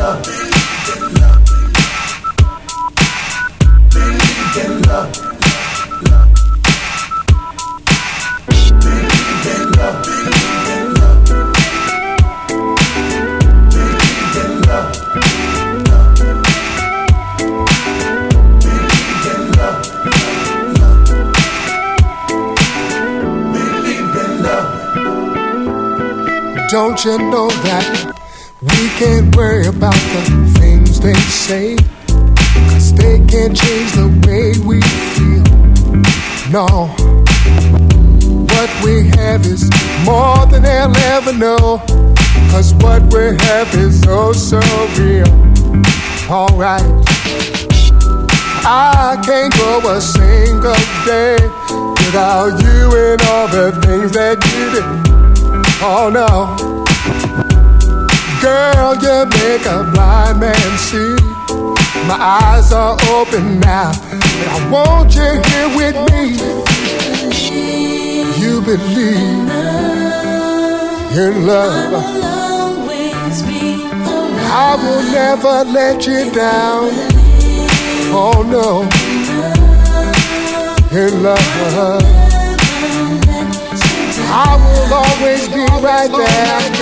Don't you know that we can't worry about the things they say, 'cause they can't change the way we feel. No, what we have is more than they'll ever know, 'cause what we have is oh so real. Alright, I can't go a single day without you and all the things that you did. Oh no, girl, you make a blind man see. My eyes are open now, and I want you here with me. You believe in love. I will never let you down. Oh no, in love. I will always be right there.